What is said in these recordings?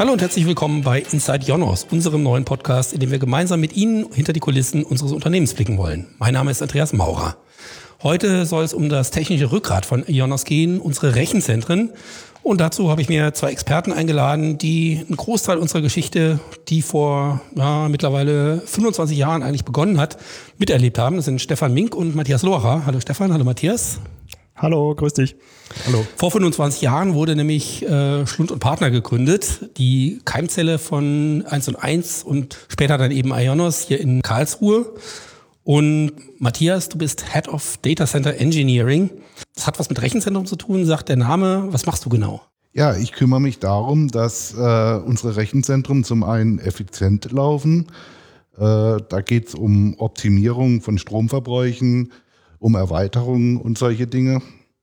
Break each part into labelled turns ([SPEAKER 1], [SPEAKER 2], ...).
[SPEAKER 1] Hallo und herzlich willkommen bei Inside IONOS, unserem neuen Podcast, in dem wir gemeinsam mit Ihnen hinter die Kulissen unseres Unternehmens blicken wollen. Mein Name ist Andreas Maurer. Heute soll es um das technische Rückgrat von IONOS gehen, unsere Rechenzentren. Und dazu habe ich mir zwei Experten eingeladen, die einen Großteil unserer Geschichte, die vor mittlerweile 25 Jahren eigentlich begonnen hat, miterlebt haben. Das sind Stefan Mink und Matthias Loacher. Hallo Stefan, hallo Matthias.
[SPEAKER 2] Hallo, grüß dich.
[SPEAKER 1] Hallo. Vor 25 Jahren wurde nämlich Schlund & Partner gegründet, die Keimzelle von 1&1 und später dann eben IONOS hier in Karlsruhe. Und Matthias, du bist Head of Data Center Engineering. Das hat was mit Rechenzentrum zu tun, sagt der Name. Was machst du genau?
[SPEAKER 3] Ja, ich kümmere mich darum, dass unsere Rechenzentren zum einen effizient laufen. Da geht es um Optimierung von Stromverbräuchen, um Erweiterungen und solche Dinge.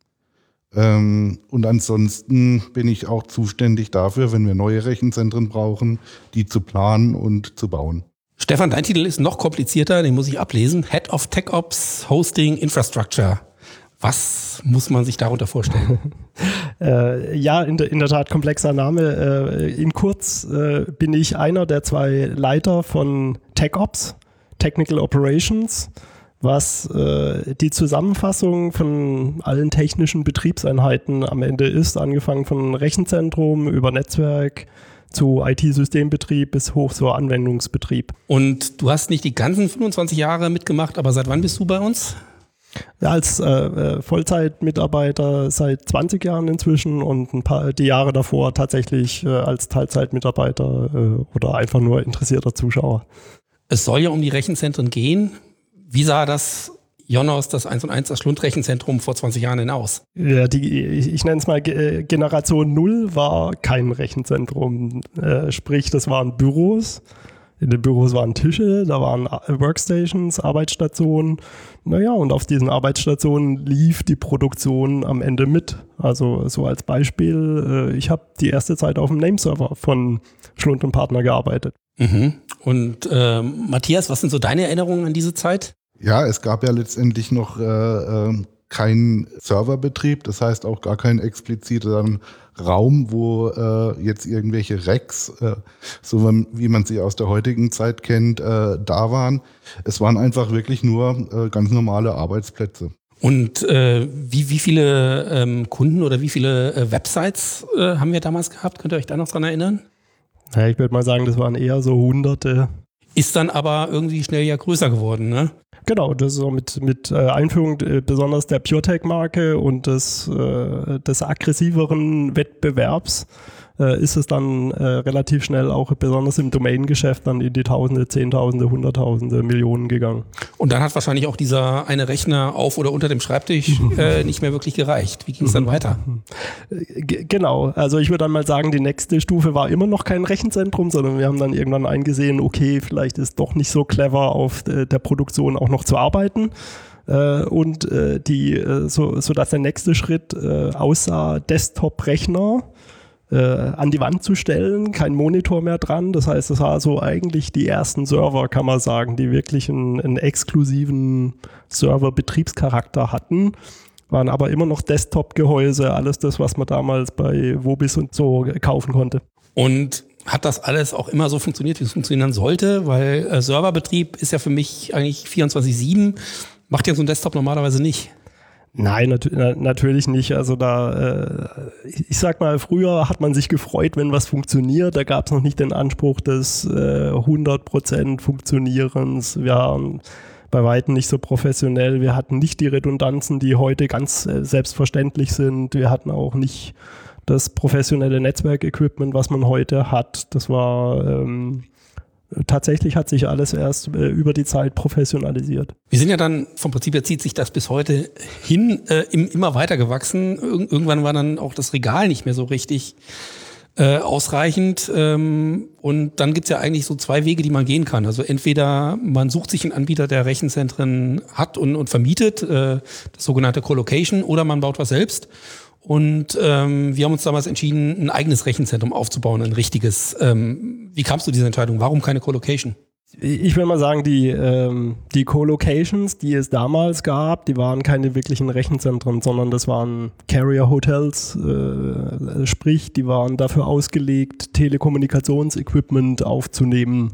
[SPEAKER 3] Und ansonsten bin ich auch zuständig dafür, wenn wir neue Rechenzentren brauchen, die zu planen und zu bauen.
[SPEAKER 1] Stefan, dein Titel ist noch komplizierter, den muss ich ablesen. Head of Tech Ops Hosting Infrastructure. Was muss man sich darunter vorstellen?
[SPEAKER 2] Ja, in der Tat komplexer Name. In kurz bin ich einer der zwei Leiter von Tech Ops, Technical Operations, was die Zusammenfassung von allen technischen Betriebseinheiten am Ende ist, angefangen von Rechenzentrum über Netzwerk zu IT-Systembetrieb bis hoch zur Anwendungsbetrieb.
[SPEAKER 1] Und du hast nicht die ganzen 25 Jahre mitgemacht, aber seit wann bist du bei uns?
[SPEAKER 2] Ja, als Vollzeitmitarbeiter seit 20 Jahren inzwischen und die Jahre davor tatsächlich als Teilzeitmitarbeiter oder einfach nur interessierter Zuschauer.
[SPEAKER 1] Es soll ja um die Rechenzentren gehen. Wie sah das IONOS, das 1&1, das Schlund-Rechenzentrum vor 20 Jahren denn aus?
[SPEAKER 2] Ja, ich nenne es mal Generation 0 war kein Rechenzentrum. Sprich, das waren Büros. In den Büros waren Tische, da waren Workstations, Arbeitsstationen. Naja, und auf diesen Arbeitsstationen lief die Produktion am Ende mit. Also so als Beispiel, ich habe die erste Zeit auf dem Nameserver von Schlund & Partner gearbeitet.
[SPEAKER 1] Mhm. Und Matthias, was sind so deine Erinnerungen an diese Zeit?
[SPEAKER 3] Ja, es gab ja letztendlich noch keinen Serverbetrieb, das heißt auch gar keinen expliziten Raum, wo jetzt irgendwelche Racks, so wie man sie aus der heutigen Zeit kennt, da waren. Es waren einfach wirklich nur ganz normale Arbeitsplätze.
[SPEAKER 1] Und wie viele Kunden oder wie viele Websites haben wir damals gehabt? Könnt ihr euch da noch dran erinnern?
[SPEAKER 2] Ja, ich würde mal sagen, das waren eher so Hunderte.
[SPEAKER 1] Ist dann aber irgendwie schnell ja größer geworden, ne?
[SPEAKER 2] Genau, das ist so mit Einführung besonders der PureTech-Marke und des aggressiveren Wettbewerbs ist es dann relativ schnell auch besonders im Domain-Geschäft dann in die Tausende, Zehntausende, Hunderttausende, Millionen gegangen.
[SPEAKER 1] Und dann hat wahrscheinlich auch dieser eine Rechner auf oder unter dem Schreibtisch nicht mehr wirklich gereicht. Wie ging es dann weiter?
[SPEAKER 2] Genau, also ich würde dann mal sagen, die nächste Stufe war immer noch kein Rechenzentrum, sondern wir haben dann irgendwann eingesehen, okay, vielleicht ist doch nicht so clever, auf der Produktion auch noch zu arbeiten. Und so dass der nächste Schritt aussah, Desktop-Rechner an die Wand zu stellen, kein Monitor mehr dran. Das heißt, es war so eigentlich die ersten Server, kann man sagen, die wirklich einen exklusiven Server-Betriebscharakter hatten, waren aber immer noch Desktop-Gehäuse, alles das, was man damals bei Wobis und so kaufen konnte.
[SPEAKER 1] Und hat das alles auch immer so funktioniert, wie es funktionieren sollte? Weil Serverbetrieb ist ja für mich eigentlich 24/7, macht ja so ein Desktop normalerweise nicht.
[SPEAKER 2] Nein, natürlich nicht. Also ich sag mal, früher hat man sich gefreut, wenn was funktioniert. Da gab es noch nicht den Anspruch des 100% Funktionierens. Wir waren bei weitem nicht so professionell. Wir hatten nicht die Redundanzen, die heute ganz selbstverständlich sind. Wir hatten auch nicht das professionelle Netzwerkequipment, was man heute hat. Das war tatsächlich hat sich alles erst über die Zeit professionalisiert.
[SPEAKER 1] Wir sind ja dann, vom Prinzip her zieht sich das bis heute hin, immer weiter gewachsen. Irgendwann war dann auch das Regal nicht mehr so richtig ausreichend. Und dann gibt's ja eigentlich so zwei Wege, die man gehen kann. Also entweder man sucht sich einen Anbieter, der Rechenzentren hat und vermietet, das sogenannte Colocation, oder man baut was selbst. Und wir haben uns damals entschieden, ein eigenes Rechenzentrum aufzubauen, ein richtiges. Wie kamst du zu dieser Entscheidung? Warum keine Colocation?
[SPEAKER 2] Ich will mal sagen, die Co-Locations, die es damals gab, die waren keine wirklichen Rechenzentren, sondern das waren Carrier-Hotels, sprich, die waren dafür ausgelegt, Telekommunikationsequipment aufzunehmen.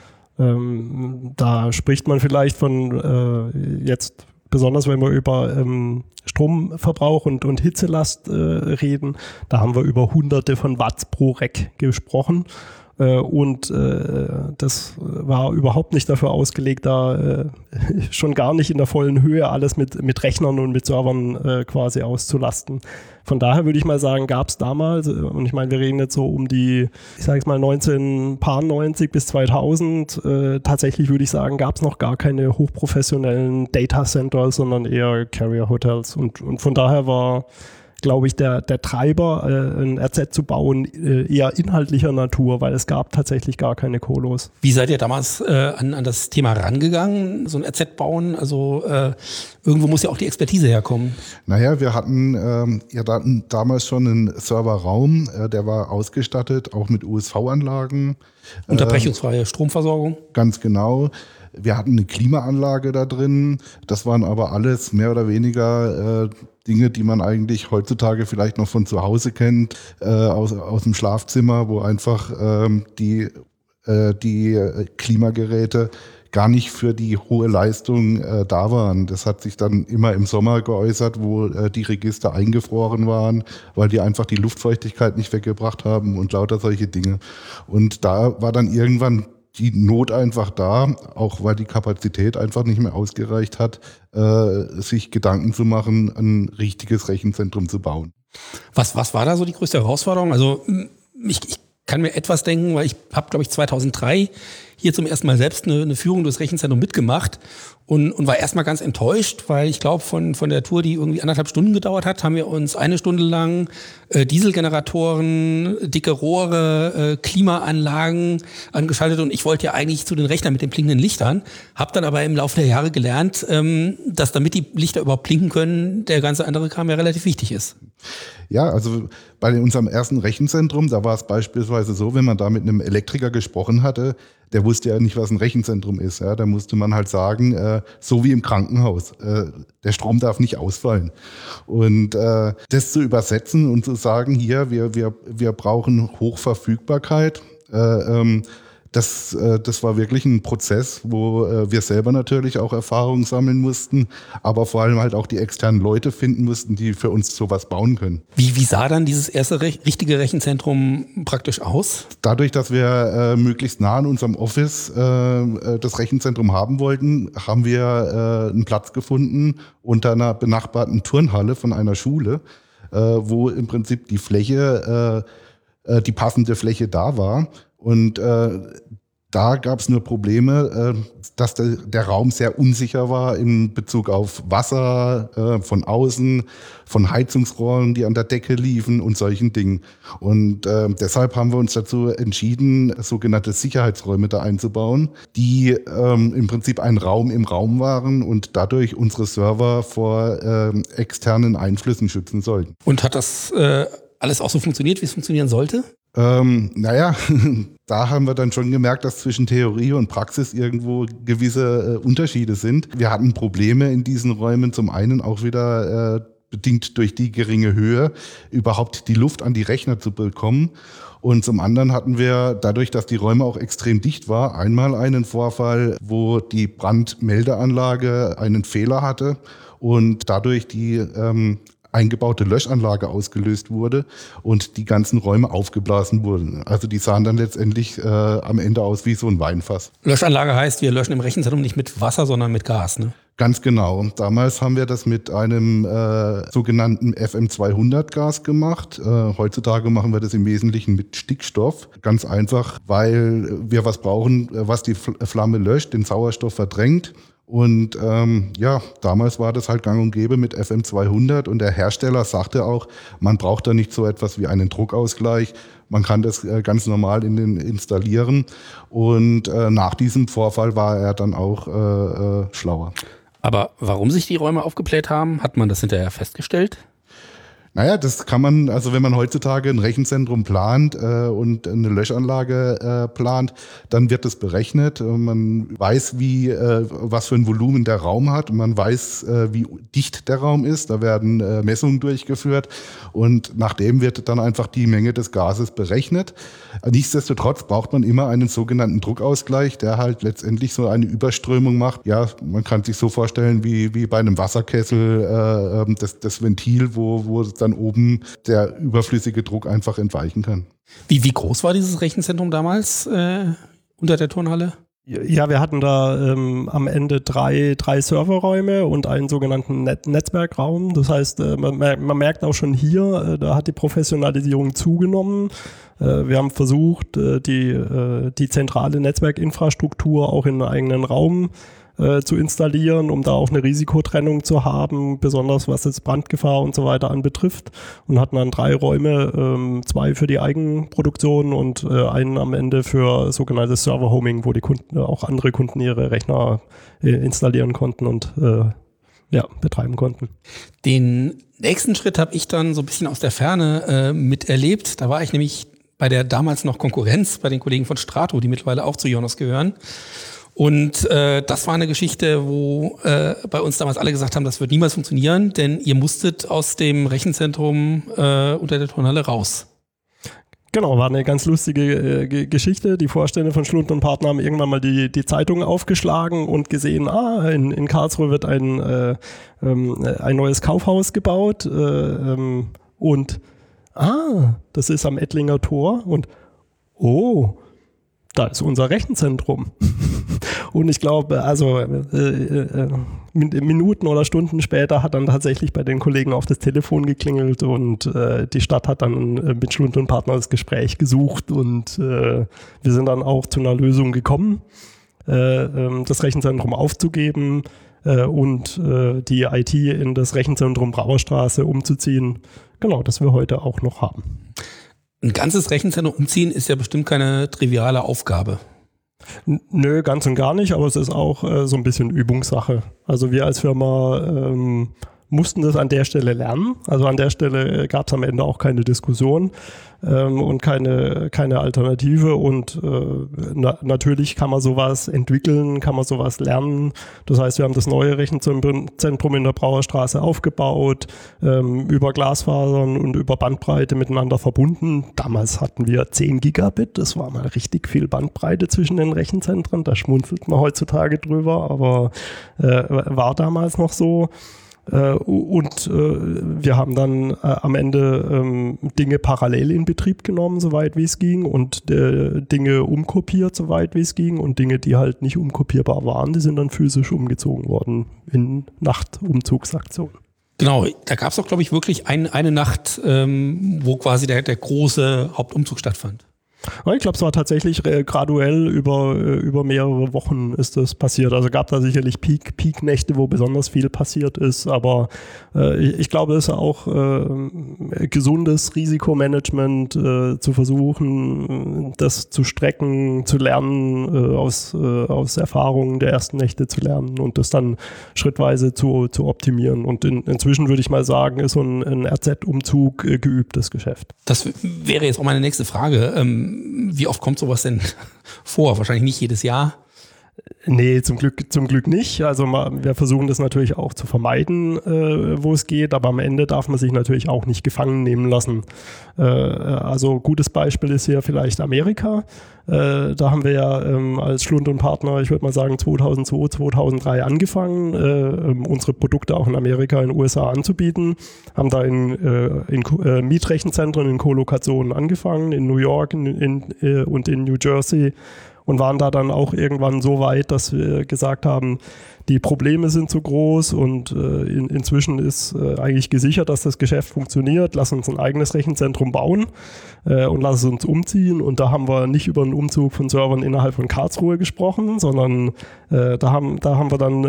[SPEAKER 2] Da spricht man vielleicht von jetzt, besonders wenn wir über Stromverbrauch und Hitzelast reden, da haben wir über Hunderte von Watts pro Rack gesprochen. Und das war überhaupt nicht dafür ausgelegt, da schon gar nicht in der vollen Höhe alles mit Rechnern und mit Servern quasi auszulasten. Von daher würde ich mal sagen, gab es damals, und ich meine, wir reden jetzt so um die, ich sage jetzt mal 1990 bis 2000, tatsächlich würde ich sagen, gab es noch gar keine hochprofessionellen Data Centers, sondern eher Carrier Hotels. Und von daher war, glaube ich, der Treiber, ein RZ zu bauen, eher inhaltlicher Natur, weil es gab tatsächlich gar keine Colos.
[SPEAKER 1] Wie seid ihr damals an das Thema rangegangen, so ein RZ bauen? Also irgendwo muss ja auch die Expertise herkommen.
[SPEAKER 3] Naja, wir hatten damals schon einen Serverraum, der war ausgestattet, auch mit USV-Anlagen.
[SPEAKER 1] Unterbrechungsfreie Stromversorgung?
[SPEAKER 3] Ganz genau. Wir hatten eine Klimaanlage da drin. Das waren aber alles mehr oder weniger Dinge, die man eigentlich heutzutage vielleicht noch von zu Hause kennt, aus dem Schlafzimmer, wo einfach die Klimageräte gar nicht für die hohe Leistung da waren. Das hat sich dann immer im Sommer geäußert, wo die Register eingefroren waren, weil die einfach die Luftfeuchtigkeit nicht weggebracht haben und lauter solche Dinge. Und da war dann irgendwann die Not einfach da, auch weil die Kapazität einfach nicht mehr ausgereicht hat, sich Gedanken zu machen, ein richtiges Rechenzentrum zu bauen.
[SPEAKER 1] Was war da so die größte Herausforderung? Also ich kann mir etwas denken, weil ich habe, glaube ich, 2003 hier zum ersten Mal selbst eine Führung durchs Rechenzentrum mitgemacht und war erstmal ganz enttäuscht, weil ich glaube, von der Tour, die irgendwie 1,5 Stunden gedauert hat, haben wir uns 1 Stunde lang Dieselgeneratoren, dicke Rohre, Klimaanlagen angeschaltet und ich wollte ja eigentlich zu den Rechnern mit den blinkenden Lichtern, habe dann aber im Laufe der Jahre gelernt, dass damit die Lichter überhaupt blinken können, der ganze andere Kram ja relativ wichtig ist.
[SPEAKER 3] Ja, also bei unserem ersten Rechenzentrum, da war es beispielsweise so, wenn man da mit einem Elektriker gesprochen hatte, der wusste ja nicht, was ein Rechenzentrum ist. Ja, da musste man halt sagen, so wie im Krankenhaus, der Strom darf nicht ausfallen. Und das zu übersetzen und zu sagen, hier, wir brauchen Hochverfügbarkeit, das war wirklich ein Prozess, wo wir selber natürlich auch Erfahrungen sammeln mussten, aber vor allem halt auch die externen Leute finden mussten, die für uns sowas bauen können.
[SPEAKER 1] Wie sah dann dieses erste richtige Rechenzentrum praktisch aus?
[SPEAKER 3] Dadurch, dass wir möglichst nah an unserem Office das Rechenzentrum haben wollten, haben wir einen Platz gefunden unter einer benachbarten Turnhalle von einer Schule, wo im Prinzip die Fläche, die passende Fläche da war. Und da gab es nur Probleme, dass der Raum sehr unsicher war in Bezug auf Wasser von außen, von Heizungsrohren, die an der Decke liefen und solchen Dingen. Und deshalb haben wir uns dazu entschieden, sogenannte Sicherheitsräume da einzubauen, die im Prinzip ein Raum im Raum waren und dadurch unsere Server vor externen Einflüssen schützen sollten.
[SPEAKER 1] Und hat das alles auch so funktioniert, wie es funktionieren sollte?
[SPEAKER 3] Naja, da haben wir dann schon gemerkt, dass zwischen Theorie und Praxis irgendwo gewisse Unterschiede sind. Wir hatten Probleme in diesen Räumen, zum einen auch wieder bedingt durch die geringe Höhe, überhaupt die Luft an die Rechner zu bekommen. Und zum anderen hatten wir, dadurch, dass die Räume auch extrem dicht war, einmal einen Vorfall, wo die Brandmeldeanlage einen Fehler hatte und dadurch die eingebaute Löschanlage ausgelöst wurde und die ganzen Räume aufgeblasen wurden. Also die sahen dann letztendlich am Ende aus wie so ein Weinfass.
[SPEAKER 1] Löschanlage heißt, wir löschen im Rechenzentrum nicht mit Wasser, sondern mit Gas, ne?
[SPEAKER 3] Ganz genau. Damals haben wir das mit einem sogenannten FM200-Gas gemacht. Heutzutage machen wir das im Wesentlichen mit Stickstoff. Ganz einfach, weil wir was brauchen, was die Flamme löscht, den Sauerstoff verdrängt. Und damals war das halt gang und gäbe mit FM200 und der Hersteller sagte auch, man braucht da nicht so etwas wie einen Druckausgleich, man kann das ganz normal installieren und nach diesem Vorfall war er dann auch schlauer.
[SPEAKER 1] Aber warum sich die Räume aufgebläht haben, hat man das hinterher festgestellt?
[SPEAKER 3] Naja, das kann man, also wenn man heutzutage ein Rechenzentrum plant und eine Löschanlage plant, dann wird das berechnet. Man weiß, was für ein Volumen der Raum hat und man weiß, wie dicht der Raum ist. Da werden Messungen durchgeführt und nachdem wird dann einfach die Menge des Gases berechnet. Nichtsdestotrotz braucht man immer einen sogenannten Druckausgleich, der halt letztendlich so eine Überströmung macht. Ja, man kann sich so vorstellen wie bei einem Wasserkessel, das Ventil, wo dann oben der überflüssige Druck einfach entweichen kann.
[SPEAKER 1] Wie groß war dieses Rechenzentrum damals unter der Turnhalle?
[SPEAKER 2] Ja, wir hatten da am Ende drei Serverräume und einen sogenannten Netzwerkraum. Das heißt, man merkt auch schon hier, da hat die Professionalisierung zugenommen. Wir haben versucht, die zentrale Netzwerkinfrastruktur auch in einen eigenen Raum zu installieren, um da auch eine Risikotrennung zu haben, besonders was jetzt Brandgefahr und so weiter anbetrifft, und hatten dann 3 Räume, 2 für die Eigenproduktion und einen am Ende für sogenanntes Server-Homing, wo die Kunden, auch andere Kunden ihre Rechner installieren konnten und betreiben konnten.
[SPEAKER 1] Den nächsten Schritt habe ich dann so ein bisschen aus der Ferne miterlebt. Da war ich nämlich bei der damals noch Konkurrenz, bei den Kollegen von Strato, die mittlerweile auch zu IONOS gehören. Und das war eine Geschichte, wo bei uns damals alle gesagt haben, das wird niemals funktionieren, denn ihr musstet aus dem Rechenzentrum unter der Turnhalle raus.
[SPEAKER 2] Genau, war eine ganz lustige Geschichte. Die Vorstände von Schlund und Partner haben irgendwann mal die Zeitung aufgeschlagen und gesehen, in Karlsruhe wird ein neues Kaufhaus gebaut und das ist am Ettlinger Tor und da ist unser Rechenzentrum. Und ich glaube, Minuten oder Stunden später hat dann tatsächlich bei den Kollegen auf das Telefon geklingelt und die Stadt hat dann mit Schlund und Partner das Gespräch gesucht und wir sind dann auch zu einer Lösung gekommen, das Rechenzentrum aufzugeben und die IT in das Rechenzentrum Brauerstraße umzuziehen. Genau, das wir heute auch noch haben.
[SPEAKER 1] Ein ganzes Rechenzentrum umziehen ist ja bestimmt keine triviale Aufgabe.
[SPEAKER 2] Nö, ganz und gar nicht, aber es ist auch so ein bisschen Übungssache. Also wir als Firma mussten das an der Stelle lernen. Also an der Stelle gab es am Ende auch keine Diskussion und keine Alternative. Und natürlich kann man sowas entwickeln, kann man sowas lernen. Das heißt, wir haben das neue Rechenzentrum in der Brauerstraße aufgebaut, über Glasfasern und über Bandbreite miteinander verbunden. Damals hatten wir 10 Gigabit. Das war mal richtig viel Bandbreite zwischen den Rechenzentren. Da schmunzelt man heutzutage drüber, aber war damals noch so. Und wir haben dann am Ende Dinge parallel in Betrieb genommen, soweit wie es ging, und Dinge umkopiert, soweit wie es ging, und Dinge, die halt nicht umkopierbar waren, die sind dann physisch umgezogen worden in Nachtumzugsaktionen.
[SPEAKER 1] Genau, da gab es auch, glaube ich, wirklich eine Nacht, wo quasi der große Hauptumzug stattfand.
[SPEAKER 2] Ich glaube, es war tatsächlich graduell über mehrere Wochen ist das passiert. Also gab da sicherlich Peak-Nächte, wo besonders viel passiert ist, aber ich glaube, es ist auch gesundes Risikomanagement zu versuchen, das zu strecken, zu lernen, aus Erfahrungen der ersten Nächte zu lernen und das dann schrittweise zu optimieren. Und inzwischen würde ich mal sagen, ist so ein RZ-Umzug geübtes Geschäft.
[SPEAKER 1] Das wäre jetzt auch meine nächste Frage. Wie oft kommt sowas denn vor? Wahrscheinlich nicht jedes Jahr.
[SPEAKER 2] Nee, zum Glück nicht. Also wir versuchen das natürlich auch zu vermeiden, wo es geht, aber am Ende darf man sich natürlich auch nicht gefangen nehmen lassen. Also gutes Beispiel ist hier vielleicht Amerika. Da haben wir ja als Schlund und Partner, ich würde mal sagen 2002, 2003 angefangen, unsere Produkte auch in Amerika, in den USA anzubieten. Haben da in Mietrechenzentren, in Kolokationen angefangen, in New York und in New Jersey. Und waren da dann auch irgendwann so weit, dass wir gesagt haben, die Probleme sind zu groß und inzwischen ist eigentlich gesichert, dass das Geschäft funktioniert. Lass uns ein eigenes Rechenzentrum bauen und lass es uns umziehen. Und da haben wir nicht über einen Umzug von Servern innerhalb von Karlsruhe gesprochen, sondern da haben wir dann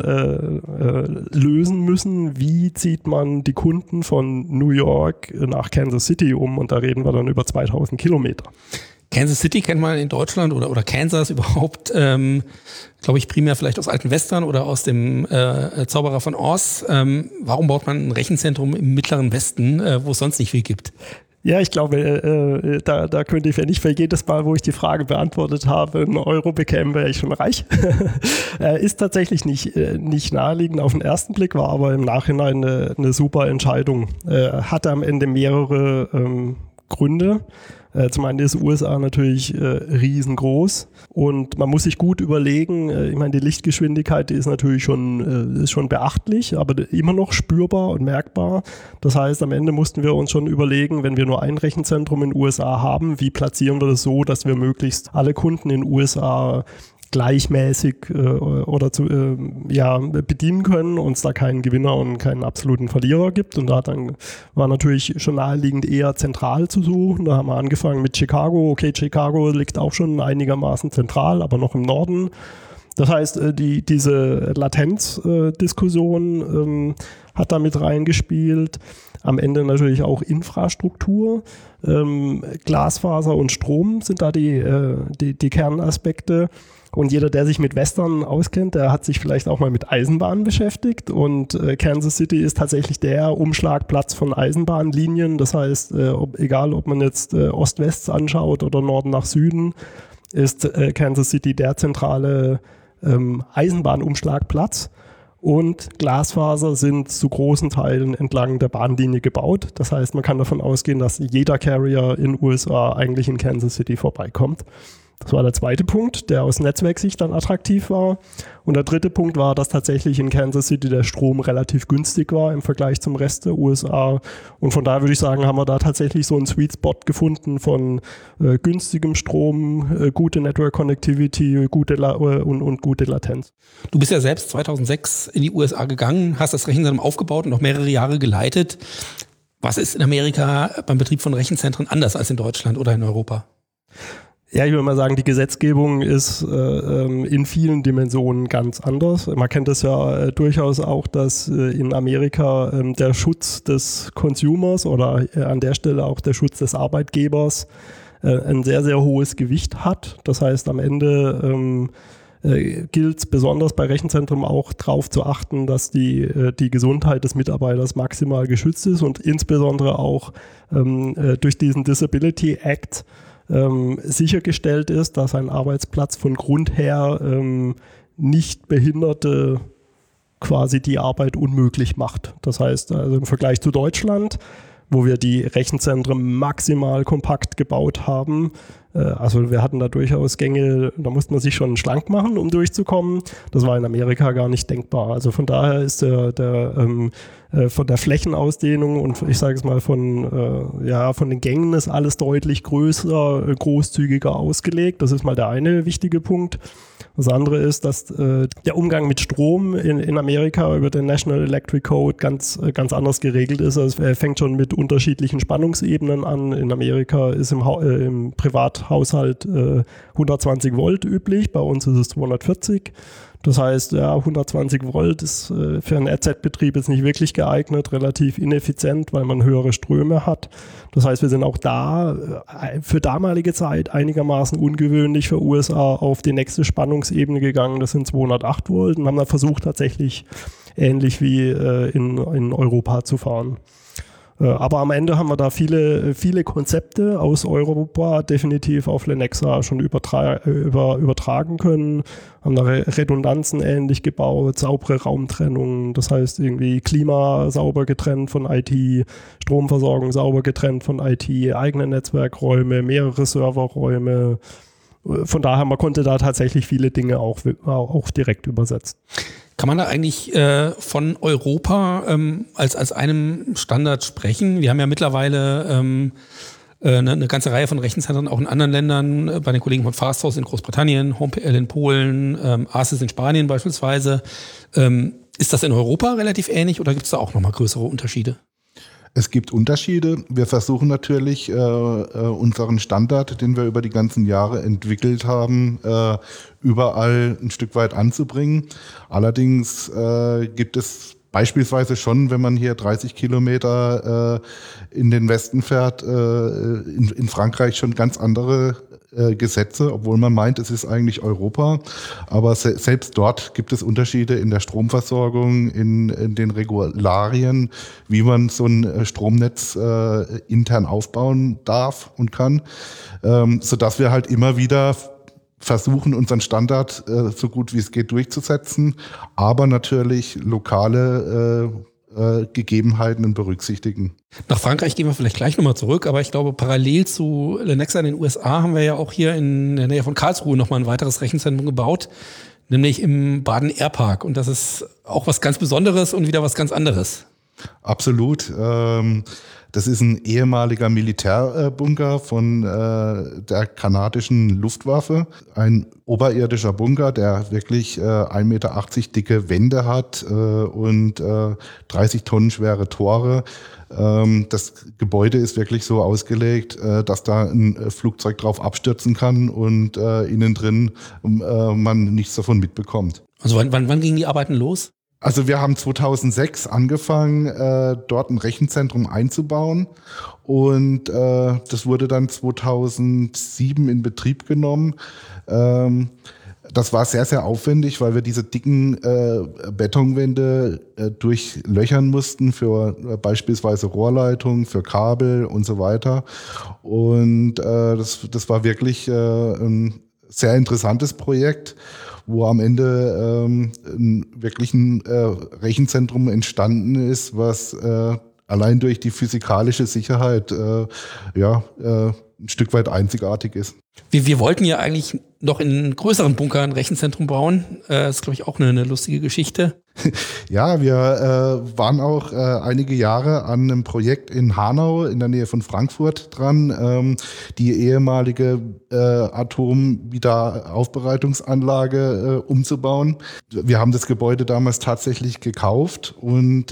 [SPEAKER 2] lösen müssen, wie zieht man die Kunden von New York nach Kansas City um. Und da reden wir dann über 2000 Kilometer.
[SPEAKER 1] Kansas City kennt man in Deutschland oder Kansas überhaupt, glaube ich, primär vielleicht aus alten Western oder aus dem Zauberer von Oz. Warum baut man ein Rechenzentrum im Mittleren Westen, wo es sonst nicht viel gibt?
[SPEAKER 2] Ja, ich glaube, da könnte ich, wenn ich für jedes Mal, wo ich die Frage beantwortet habe, einen Euro bekäme, wäre ich schon reich. Ist tatsächlich nicht naheliegend auf den ersten Blick, war aber im Nachhinein eine super Entscheidung. Hatte am Ende mehrere Gründe. Zum einen ist USA natürlich riesengroß und man muss sich gut überlegen, ich meine, die Lichtgeschwindigkeit die ist natürlich schon beachtlich, aber immer noch spürbar und merkbar. Das heißt, am Ende mussten wir uns schon überlegen, wenn wir nur ein Rechenzentrum in den USA haben, wie platzieren wir das so, dass wir möglichst alle Kunden in den USA gleichmäßig bedienen können und es da keinen Gewinner und keinen absoluten Verlierer gibt. Und da war natürlich schon naheliegend eher zentral zu suchen. Da haben wir angefangen mit Chicago. Okay, Chicago liegt auch schon einigermaßen zentral, aber noch im Norden. Das heißt, diese Latenzdiskussion hat da mit reingespielt. Am Ende natürlich auch Infrastruktur. Glasfaser und Strom sind da die Kernaspekte. Und jeder, der sich mit Western auskennt, der hat sich vielleicht auch mal mit Eisenbahnen beschäftigt. Und Kansas City ist tatsächlich der Umschlagplatz von Eisenbahnlinien. Das heißt, egal ob man jetzt Ost-West anschaut oder Norden nach Süden, ist Kansas City der zentrale Eisenbahnumschlagplatz. Und Glasfaser sind zu großen Teilen entlang der Bahnlinie gebaut. Das heißt, man kann davon ausgehen, dass jeder Carrier in den USA eigentlich in Kansas City vorbeikommt. Das war der zweite Punkt, der aus Netzwerksicht dann attraktiv war. Und der dritte Punkt war, dass tatsächlich in Kansas City der Strom relativ günstig war im Vergleich zum Rest der USA. Und von daher würde ich sagen, haben wir da tatsächlich so einen Sweet Spot gefunden von günstigem Strom, gute Network Connectivity, gute Latenz.
[SPEAKER 1] Du bist ja selbst 2006 in die USA gegangen, hast das Rechenzentrum aufgebaut und noch mehrere Jahre geleitet. Was ist in Amerika beim Betrieb von Rechenzentren anders als in Deutschland oder in Europa?
[SPEAKER 2] Ja, ich würde mal sagen, die Gesetzgebung ist in vielen Dimensionen ganz anders. Man kennt es ja durchaus auch, dass in Amerika der Schutz des Consumers oder an der Stelle auch der Schutz des Arbeitgebers ein sehr, sehr hohes Gewicht hat. Das heißt, am Ende gilt es besonders bei Rechenzentren auch darauf zu achten, dass die Gesundheit des Mitarbeiters maximal geschützt ist und insbesondere auch durch diesen Disability Act sichergestellt ist, dass ein Arbeitsplatz von Grund her nicht Behinderte quasi die Arbeit unmöglich macht. Das heißt, also im Vergleich zu Deutschland, wo wir die Rechenzentren maximal kompakt gebaut haben, also wir hatten da durchaus Gänge, da musste man sich schon schlank machen, um durchzukommen. Das war in Amerika gar nicht denkbar. Also von daher ist von der Flächenausdehnung und ich sage es mal von den Gängen ist alles deutlich größer, großzügiger ausgelegt. Das ist mal der eine wichtige Punkt. Das andere ist, dass der Umgang mit Strom in Amerika über den National Electric Code ganz anders geregelt ist. Also es fängt schon mit unterschiedlichen Spannungsebenen an. In Amerika ist im Privathaushalt 120 Volt üblich, bei uns ist es 240. Das heißt, 120 Volt ist für einen RZ-Betrieb jetzt nicht wirklich geeignet, relativ ineffizient, weil man höhere Ströme hat. Das heißt, wir sind auch da für damalige Zeit einigermaßen ungewöhnlich für USA auf die nächste Spannungsebene gegangen. Das sind 208 Volt und haben dann versucht, tatsächlich ähnlich wie in Europa zu fahren. Aber am Ende haben wir da viele Konzepte aus Europa definitiv auf Lenexa schon übertragen können, haben da Redundanzen ähnlich gebaut, saubere Raumtrennung, das heißt irgendwie Klima sauber getrennt von IT, Stromversorgung sauber getrennt von IT, eigene Netzwerkräume, mehrere Serverräume. Von daher, man konnte da tatsächlich viele Dinge auch direkt übersetzen.
[SPEAKER 1] Kann man da eigentlich von Europa als einem Standard sprechen? Wir haben ja mittlerweile eine ganze Reihe von Rechenzentren auch in anderen Ländern, bei den Kollegen von Fasthouse in Großbritannien, HomePL in Polen, ASIS in Spanien beispielsweise. Ist das in Europa relativ ähnlich oder gibt es da auch nochmal größere Unterschiede?
[SPEAKER 3] Es gibt Unterschiede. Wir versuchen natürlich, unseren Standard, den wir über die ganzen Jahre entwickelt haben, überall ein Stück weit anzubringen. Allerdings gibt es beispielsweise schon, wenn man hier 30 Kilometer in den Westen fährt, in Frankreich schon ganz andere Gesetze, obwohl man meint, es ist eigentlich Europa. Aber selbst dort gibt es Unterschiede in der Stromversorgung, in den Regularien, wie man so ein Stromnetz intern aufbauen darf und kann, sodass wir halt immer wieder versuchen, unseren Standard so gut wie es geht durchzusetzen, aber natürlich lokale Gegebenheiten berücksichtigen.
[SPEAKER 1] Nach Frankreich gehen wir vielleicht gleich nochmal zurück, aber ich glaube, parallel zu Lenexa in den USA haben wir ja auch hier in der Nähe von Karlsruhe nochmal ein weiteres Rechenzentrum gebaut, nämlich im Baden-Airpark. Und das ist auch was ganz Besonderes und wieder was ganz anderes.
[SPEAKER 3] Absolut. Das ist ein ehemaliger Militärbunker von der kanadischen Luftwaffe. Ein oberirdischer Bunker, der wirklich 1,80 Meter dicke Wände hat und 30 Tonnen schwere Tore. Das Gebäude ist wirklich so ausgelegt, dass da ein Flugzeug drauf abstürzen kann und innen drin man nichts davon mitbekommt.
[SPEAKER 1] Also wann gingen die Arbeiten los?
[SPEAKER 3] Also wir haben 2006 angefangen, dort ein Rechenzentrum einzubauen und das wurde dann 2007 in Betrieb genommen. Das war sehr, sehr aufwendig, weil wir diese dicken Betonwände durchlöchern mussten für beispielsweise Rohrleitungen, für Kabel und so weiter. Und das war wirklich ein sehr interessantes Projekt, wo am Ende wirklich ein Rechenzentrum entstanden ist, was allein durch die physikalische Sicherheit ein Stück weit einzigartig ist.
[SPEAKER 1] Wir wollten ja eigentlich noch in größeren Bunkern ein Rechenzentrum bauen. Das ist, glaube ich, auch eine lustige Geschichte.
[SPEAKER 3] Ja, wir waren auch einige Jahre an einem Projekt in Hanau in der Nähe von Frankfurt dran, die ehemalige Atomwiederaufbereitungsanlage umzubauen. Wir haben das Gebäude damals tatsächlich gekauft und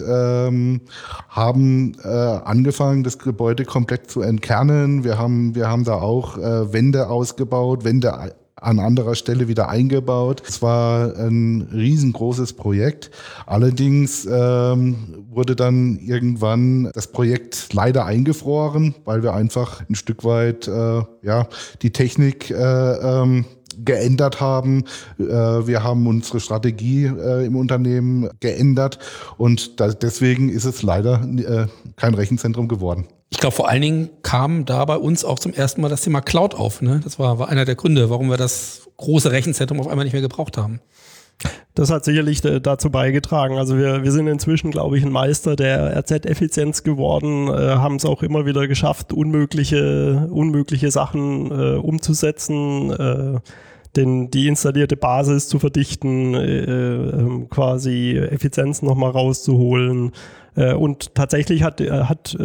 [SPEAKER 3] haben angefangen, das Gebäude komplett zu entkernen. Wir haben da auch Wände ausgebaut, Wände an anderer Stelle wieder eingebaut. Es war ein riesengroßes Projekt. Allerdings wurde dann irgendwann das Projekt leider eingefroren, weil wir einfach ein Stück weit die Technik geändert haben. Wir haben unsere Strategie im Unternehmen geändert und deswegen ist es leider kein Rechenzentrum geworden.
[SPEAKER 1] Ich glaube, vor allen Dingen kam da bei uns auch zum ersten Mal das Thema Cloud auf. Ne? Das war einer der Gründe, warum wir das große Rechenzentrum auf einmal nicht mehr gebraucht haben.
[SPEAKER 2] Das hat sicherlich dazu beigetragen. Also wir sind inzwischen, glaube ich, ein Meister der RZ-Effizienz geworden, haben es auch immer wieder geschafft, unmögliche Sachen umzusetzen, die installierte Basis zu verdichten, quasi Effizienz nochmal rauszuholen. Und tatsächlich hat der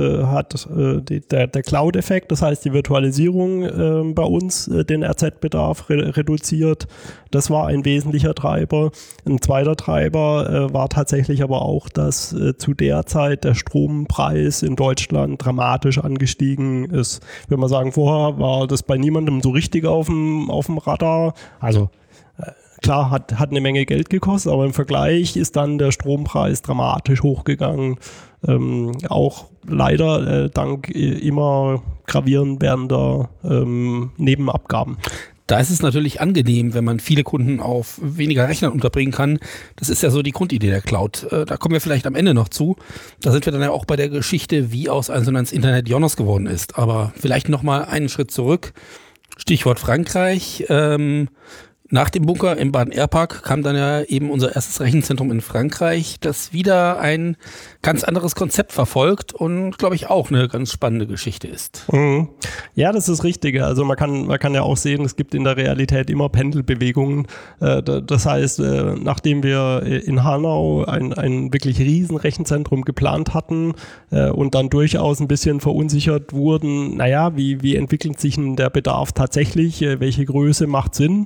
[SPEAKER 2] Cloud-Effekt, das heißt die Virtualisierung bei uns den RZ-Bedarf reduziert. Das war ein wesentlicher Treiber. Ein zweiter Treiber war tatsächlich aber auch, dass zu der Zeit der Strompreis in Deutschland dramatisch angestiegen ist. Ich würde mal sagen, vorher war das bei niemandem so richtig auf dem Radar. Also klar, hat eine Menge Geld gekostet, aber im Vergleich ist dann der Strompreis dramatisch hochgegangen. Auch leider dank immer gravierend werdender Nebenabgaben.
[SPEAKER 1] Da ist es natürlich angenehm, wenn man viele Kunden auf weniger Rechnern unterbringen kann. Das ist ja so die Grundidee der Cloud. Da kommen wir vielleicht am Ende noch zu. Da sind wir dann ja auch bei der Geschichte, wie aus so ins Internet IONOS geworden ist. Aber vielleicht nochmal einen Schritt zurück. Stichwort Frankreich. Nach dem Bunker im Baden-Airpark kam dann ja eben unser erstes Rechenzentrum in Frankreich, das wieder ein ganz anderes Konzept verfolgt und, glaube ich, auch eine ganz spannende Geschichte ist.
[SPEAKER 2] Mhm. Ja, das ist richtig. Also man kann ja auch sehen, es gibt in der Realität immer Pendelbewegungen. Das heißt, nachdem wir in Hanau ein wirklich riesen Rechenzentrum geplant hatten und dann durchaus ein bisschen verunsichert wurden, wie entwickelt sich denn der Bedarf tatsächlich? Welche Größe macht Sinn?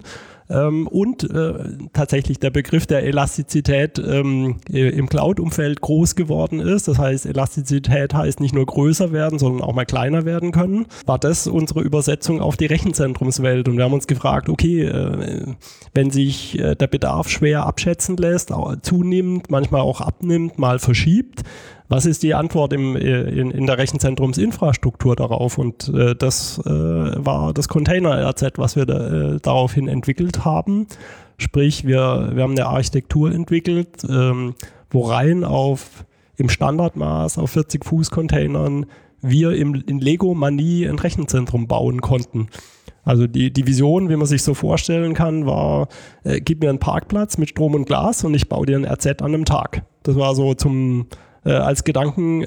[SPEAKER 2] Und tatsächlich der Begriff der Elastizität im Cloud-Umfeld groß geworden ist. Das heißt, Elastizität heißt nicht nur größer werden, sondern auch mal kleiner werden können. War das unsere Übersetzung auf die Rechenzentrumswelt? Und wir haben uns gefragt, okay, wenn sich der Bedarf schwer abschätzen lässt, zunimmt, manchmal auch abnimmt, mal verschiebt, was ist die Antwort in der Rechenzentrumsinfrastruktur darauf? Und das war das Container-RZ, was wir daraufhin entwickelt haben. Sprich, wir haben eine Architektur entwickelt, wo rein im Standardmaß auf 40 Fuß Containern wir in Lego-Manie ein Rechenzentrum bauen konnten. Also die Vision, wie man sich so vorstellen kann, war, gib mir einen Parkplatz mit Strom und Glas und ich baue dir ein RZ an einem Tag. Das war so als Gedanken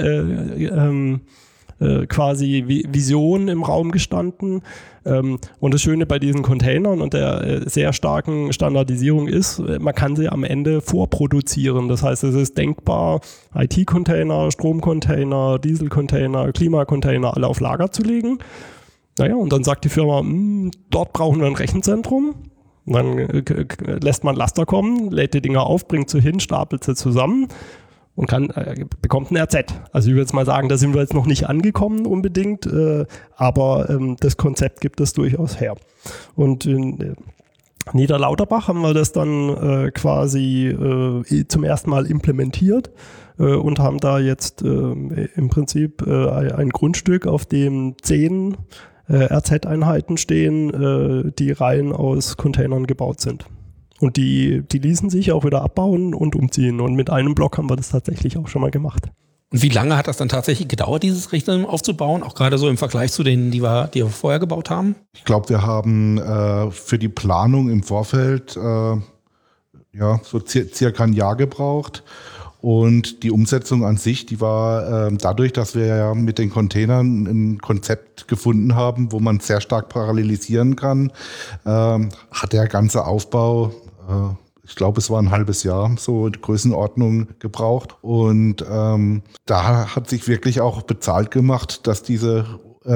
[SPEAKER 2] quasi Vision im Raum gestanden. Und das Schöne bei diesen Containern und der sehr starken Standardisierung ist, man kann sie am Ende vorproduzieren. Das heißt, es ist denkbar, IT-Container, Stromcontainer, Dieselcontainer, Klimacontainer alle auf Lager zu legen. Naja, und dann sagt die Firma, dort brauchen wir ein Rechenzentrum. Und dann lässt man Laster kommen, lädt die Dinger auf, bringt sie hin, stapelt sie zusammen und bekommt ein RZ. Also ich würde jetzt mal sagen, da sind wir jetzt noch nicht angekommen unbedingt, aber das Konzept gibt es durchaus her. Und in Niederlauterbach haben wir das dann quasi zum ersten Mal implementiert und haben da jetzt im Prinzip ein Grundstück, auf dem 10 RZ-Einheiten stehen, die rein aus Containern gebaut sind. Und die ließen sich auch wieder abbauen und umziehen. Und mit einem Block haben wir das tatsächlich auch schon mal gemacht.
[SPEAKER 1] Und wie lange hat das dann tatsächlich gedauert, dieses Rechenzentrum aufzubauen? Auch gerade so im Vergleich zu denen, die wir vorher gebaut haben?
[SPEAKER 3] Ich glaube, wir haben für die Planung im Vorfeld so circa ein Jahr gebraucht. Und die Umsetzung an sich, die war dadurch, dass wir ja mit den Containern ein Konzept gefunden haben, wo man sehr stark parallelisieren kann, hat der ganze Aufbau, ich glaube, es war ein halbes Jahr, so die Größenordnung gebraucht. Und da hat sich wirklich auch bezahlt gemacht, dass diese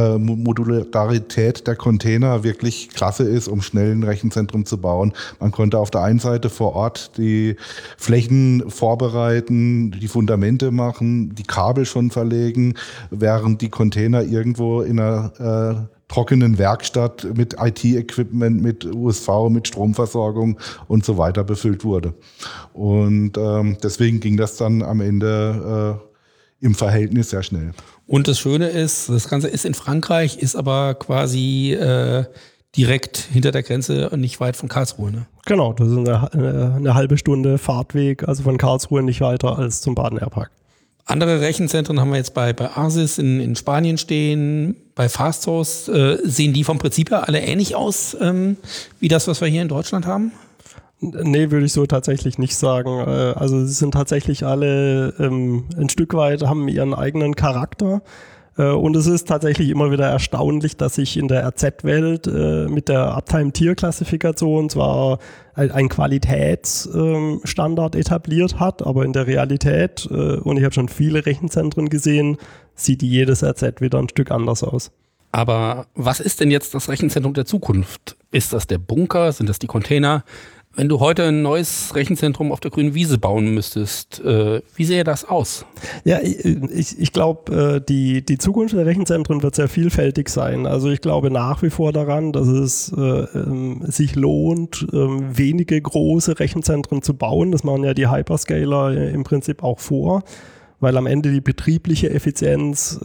[SPEAKER 3] Modularität der Container wirklich klasse ist, um schnell ein Rechenzentrum zu bauen. Man konnte auf der einen Seite vor Ort die Flächen vorbereiten, die Fundamente machen, die Kabel schon verlegen, während die Container irgendwo in einer trockenen Werkstatt mit IT-Equipment, mit USV, mit Stromversorgung und so weiter befüllt wurde. Und deswegen ging das dann am Ende im Verhältnis sehr schnell.
[SPEAKER 1] Und das Schöne ist, das Ganze ist in Frankreich, ist aber quasi direkt hinter der Grenze und nicht weit von Karlsruhe, ne?
[SPEAKER 2] Genau, das ist eine halbe Stunde Fahrtweg, also von Karlsruhe nicht weiter als zum Baden-Airpark.
[SPEAKER 1] Andere Rechenzentren haben wir jetzt bei ASYS in Spanien stehen, bei Fasthost. Sehen die vom Prinzip her alle ähnlich aus wie das, was wir hier in Deutschland haben?
[SPEAKER 2] Nee, würde ich so tatsächlich nicht sagen. Also sie sind tatsächlich alle ein Stück weit, haben ihren eigenen Charakter. Und es ist tatsächlich immer wieder erstaunlich, dass sich in der RZ-Welt mit der Uptime-Tier-Klassifikation zwar ein Qualitätsstandard etabliert hat, aber in der Realität, und ich habe schon viele Rechenzentren gesehen, sieht jedes RZ wieder ein Stück anders aus.
[SPEAKER 1] Aber was ist denn jetzt das Rechenzentrum der Zukunft? Ist das der Bunker? Sind das die Container? Wenn du heute ein neues Rechenzentrum auf der grünen Wiese bauen müsstest, wie sähe das aus?
[SPEAKER 2] Ja, ich glaube, die Zukunft der Rechenzentren wird sehr vielfältig sein. Also ich glaube nach wie vor daran, dass es sich lohnt, wenige große Rechenzentren zu bauen. Das machen ja die Hyperscaler im Prinzip auch vor, weil am Ende die betriebliche Effizienz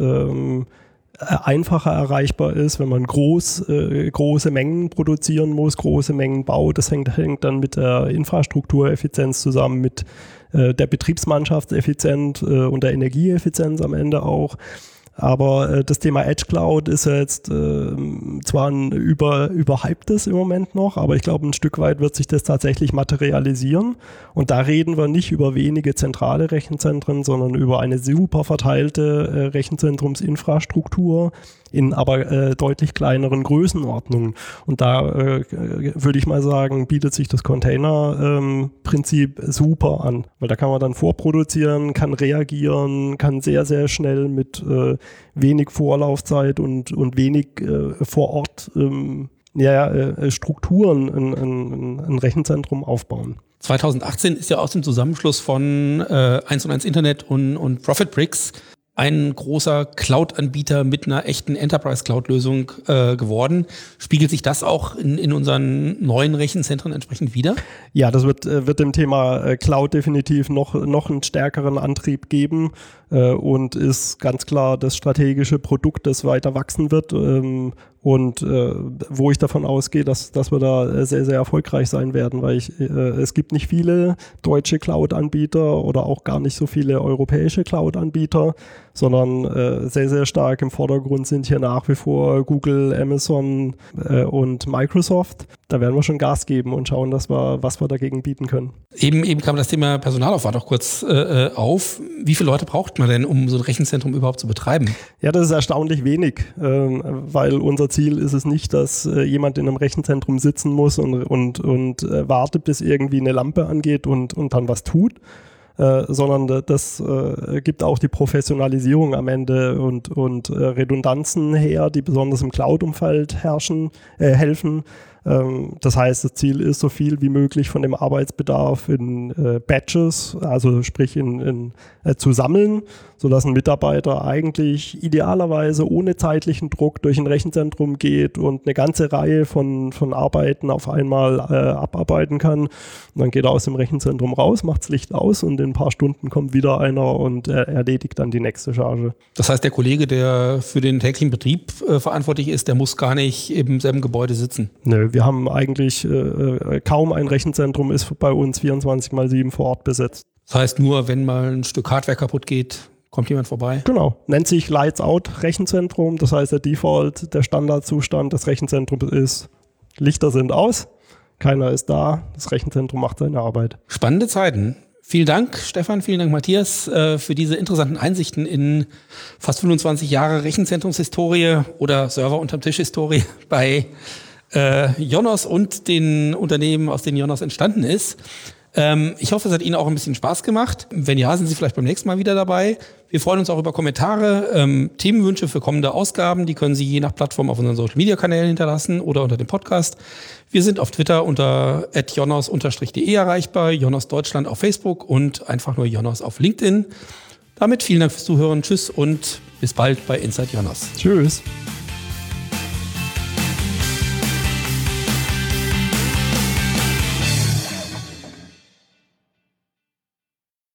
[SPEAKER 2] einfacher erreichbar ist, wenn man große Mengen produzieren muss, große Mengen baut. Das hängt dann mit der Infrastruktureffizienz zusammen, mit der Betriebsmannschaftseffizienz und der Energieeffizienz am Ende auch. Aber das Thema Edge Cloud ist ja jetzt zwar ein überhyptes im Moment noch, aber ich glaube, ein Stück weit wird sich das tatsächlich materialisieren. Und da reden wir nicht über wenige zentrale Rechenzentren, sondern über eine super verteilte Rechenzentrumsinfrastruktur in aber deutlich kleineren Größenordnungen. Und da würde ich mal sagen, bietet sich das Container-Prinzip super an, weil da kann man dann vorproduzieren, kann reagieren, kann sehr, sehr schnell mit wenig Vorlaufzeit und wenig vor Ort Strukturen ein Rechenzentrum aufbauen.
[SPEAKER 1] 2018 ist ja aus dem Zusammenschluss von 1&1 Internet und ProfitBricks ein großer Cloud-Anbieter mit einer echten Enterprise-Cloud-Lösung geworden. Spiegelt sich das auch in unseren neuen Rechenzentren entsprechend wider?
[SPEAKER 2] Ja, das wird dem Thema Cloud definitiv noch einen stärkeren Antrieb geben und ist ganz klar das strategische Produkt, das weiter wachsen wird. Und wo ich davon ausgehe, dass wir da sehr, sehr erfolgreich sein werden, weil es gibt nicht viele deutsche Cloud-Anbieter oder auch gar nicht so viele europäische Cloud-Anbieter, sondern sehr, sehr stark im Vordergrund sind hier nach wie vor Google, Amazon und Microsoft. Da werden wir schon Gas geben und schauen, was wir dagegen bieten können.
[SPEAKER 1] Eben kam das Thema Personalaufwand auch kurz auf. Wie viele Leute braucht man denn, um so ein Rechenzentrum überhaupt zu betreiben?
[SPEAKER 2] Ja, das ist erstaunlich wenig, weil unser Ziel ist es nicht, dass jemand in einem Rechenzentrum sitzen muss und wartet, bis irgendwie eine Lampe angeht und dann was tut, sondern das gibt auch die Professionalisierung am Ende und Redundanzen her, die besonders im Cloud-Umfeld helfen. Das heißt, das Ziel ist, so viel wie möglich von dem Arbeitsbedarf in Batches, also sprich zu sammeln, sodass ein Mitarbeiter eigentlich idealerweise ohne zeitlichen Druck durch ein Rechenzentrum geht und eine ganze Reihe von Arbeiten auf einmal abarbeiten kann. Und dann geht er aus dem Rechenzentrum raus, macht das Licht aus und in ein paar Stunden kommt wieder einer und erledigt dann die nächste Charge.
[SPEAKER 1] Das heißt, der Kollege, der für den täglichen Betrieb verantwortlich ist, der muss gar nicht im selben Gebäude sitzen?
[SPEAKER 2] Nö, wir haben eigentlich kaum ein Rechenzentrum ist bei uns 24/7 vor Ort besetzt.
[SPEAKER 1] Das heißt, nur wenn mal ein Stück Hardware kaputt geht, kommt jemand vorbei?
[SPEAKER 2] Genau, nennt sich Lights Out Rechenzentrum. Das heißt, der Default, der Standardzustand des Rechenzentrums ist, Lichter sind aus, keiner ist da, das Rechenzentrum macht seine Arbeit.
[SPEAKER 1] Spannende Zeiten. Vielen Dank, Stefan, vielen Dank, Matthias, für diese interessanten Einsichten in fast 25 Jahre Rechenzentrumshistorie oder Server unterm Tisch-Historie bei Ionos und den Unternehmen, aus denen Ionos entstanden ist. Ich hoffe, es hat Ihnen auch ein bisschen Spaß gemacht. Wenn ja, sind Sie vielleicht beim nächsten Mal wieder dabei. Wir freuen uns auch über Kommentare, Themenwünsche für kommende Ausgaben. Die können Sie je nach Plattform auf unseren Social-Media-Kanälen hinterlassen oder unter dem Podcast. Wir sind auf Twitter unter @ionos_de erreichbar, Ionos Deutschland auf Facebook und einfach nur Ionos auf LinkedIn. Damit vielen Dank fürs Zuhören. Tschüss und bis bald bei Inside Ionos.
[SPEAKER 2] Tschüss.